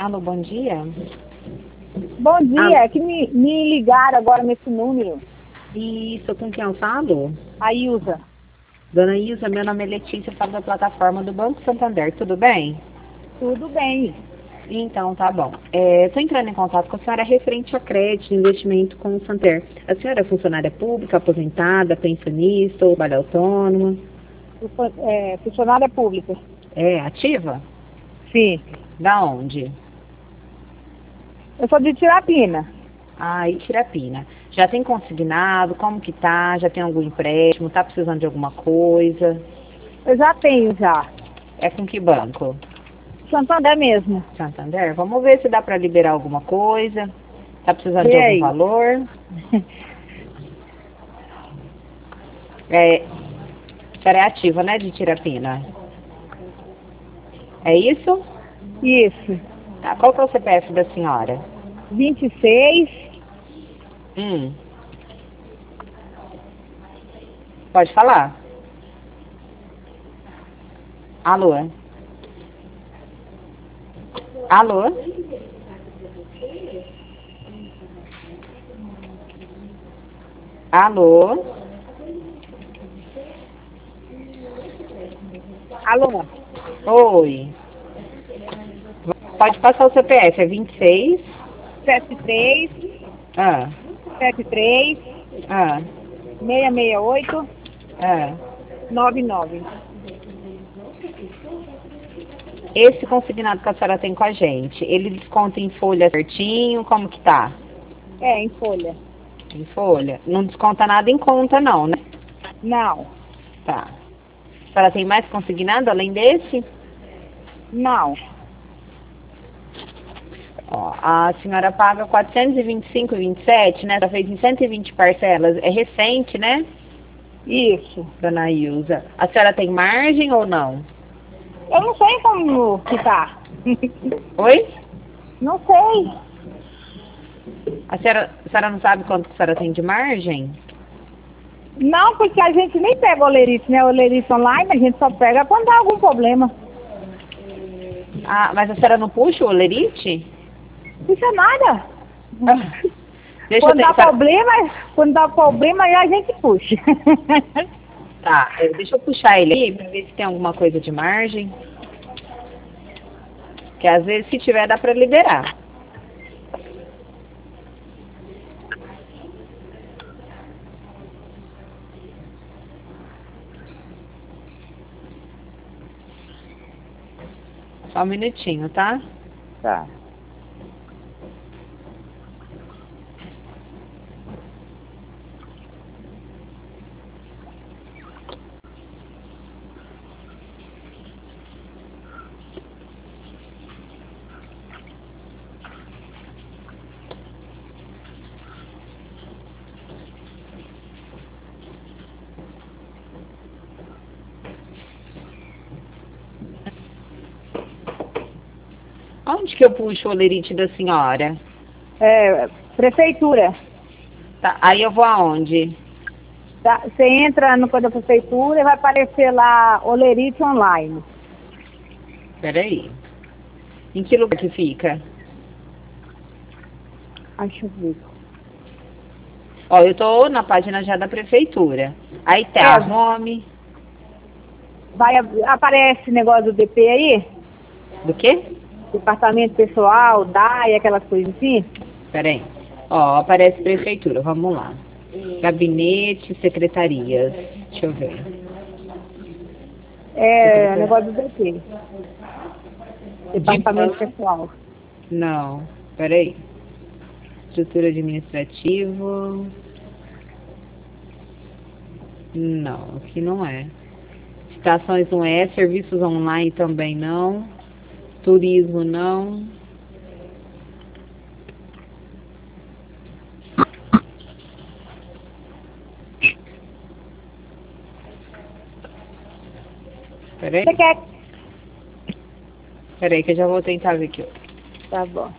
Alô, bom dia. Bom dia, é que me ligaram agora nesse número. Isso, com quem eu falo? A Ilza. Dona Ilza, meu nome é Letícia, falo da plataforma do Banco Santander, tudo bem? Tudo bem. Então, tá bom. Estou entrando em contato com a senhora referente a crédito e investimento com o Santander. A senhora é funcionária pública, aposentada, pensionista ou trabalho autônoma? Funcionária pública. É ativa? Sim. Da onde? Eu sou de Tirapina. Ah, Itirapina. Já tem consignado? Como que tá? Já tem algum empréstimo? Tá precisando de alguma coisa? Eu já tenho já. É com que banco? Santander mesmo. Santander? Vamos ver se dá para liberar alguma coisa. Tá precisando de Vê algum aí. valor? A senhora é ativa, né, de Tirapina? É isso? Isso. Tá, qual que é o CPF da senhora? 26. Hum. Pode falar? Alô? Alô? Alô? Alô? Oi. Pode passar o CPF, é 26. 73, Ah, 73, ah, 668, ah. 99. Esse consignado que a senhora tem com a gente, ele desconta em folha certinho? Como que tá? É, em folha. Em folha? Não desconta nada em conta não, né? Não. Tá. A senhora tem mais consignado além desse? Não. Ó, a senhora paga 425,27, né? Ela fez em 120 parcelas. É recente, né, Isso. dona Ilza? A senhora tem margem ou não? Eu não sei como que tá. Oi? Não sei. A senhora não sabe quanto que a senhora tem de margem? Não, porque a gente nem pega olerite, né? Olerite online, a gente só pega quando dá algum problema. Ah, mas a senhora não puxa o olerite? Puxa nada. Ah, deixa eu Quando ter... dá problema, aí a gente puxa. Tá, deixa eu puxar ele aí pra ver se tem alguma coisa de margem. Que às vezes, se tiver, dá pra liberar. Só um minutinho, tá? Tá. Onde que eu puxo o olerite da senhora? Prefeitura. Tá, aí eu vou aonde? Tá? Você entra no coisa da prefeitura e vai aparecer lá Olerite Online. Peraí. Em que lugar que fica? Deixa eu ver. Ó, eu tô na página já da prefeitura. Aí tá, nome. Aparece negócio do DP aí? Do quê? Departamento Pessoal, DAI, aquelas coisas assim? Peraí. Ó, aparece prefeitura, vamos lá. Gabinete, secretarias. Deixa eu ver. É Secretaria. negócio do DP. De Departamento banco. Pessoal. Não, peraí. Estrutura administrativa. Não, aqui não é. Estações não é, serviços online também não. Turismo não. Você Peraí. quer? Peraí que eu já vou tentar ver aqui. Tá bom.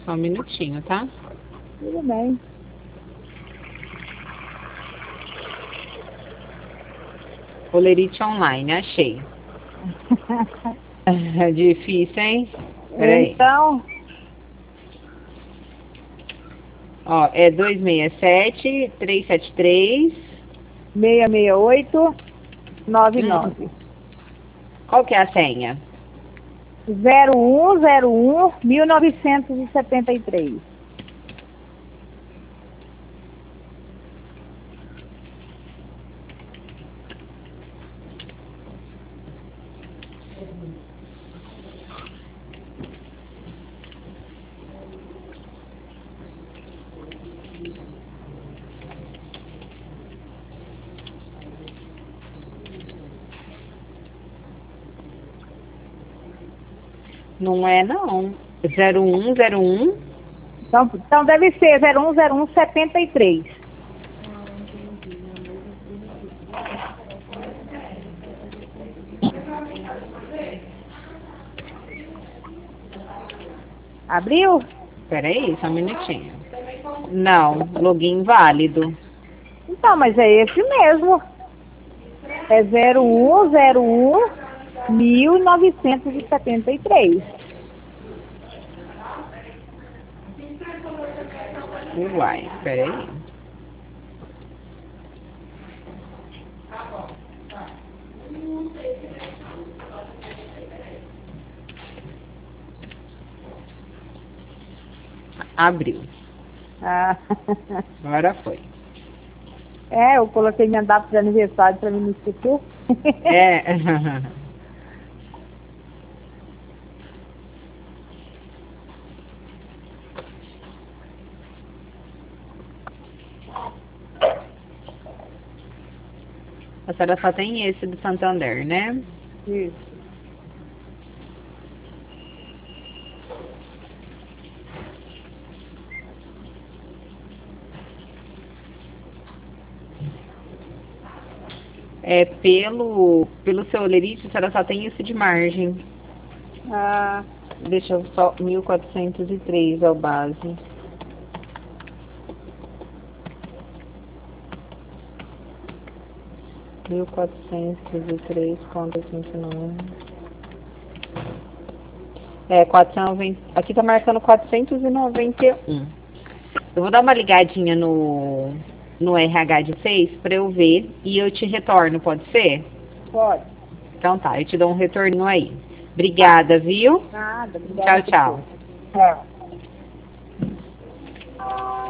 Só um minutinho, tá? Tudo bem. Olerite online, achei. Difícil, hein? Peraí. Então, Ó, é 267-373. 668 99. Qual que é a senha? 0101 1973. Não é, não. 0101. Então deve ser 0101 73. Abriu? Peraí, só um minutinho. Não, login válido. Então, mas é esse mesmo. É 0101 1973. Uai, peraí. Abriu. Ah. Agora foi. É, eu coloquei minha data de aniversário para mim não esquecer. É. A senhora só tem esse do Santander, né? Isso. É, pelo seu olerite, a senhora só tem esse de margem. Ah, Deixa eu só... 1403 é o base. Mil quatrocentos e três ponto 29. É, 490. Aqui tá marcando 491. Eu vou dar uma ligadinha no RH de vocês pra eu ver e eu te retorno, pode ser? pode. Então tá, eu te dou um retorninho aí. Obrigada, viu? Nada, obrigada. Tchau, tchau. Tchau.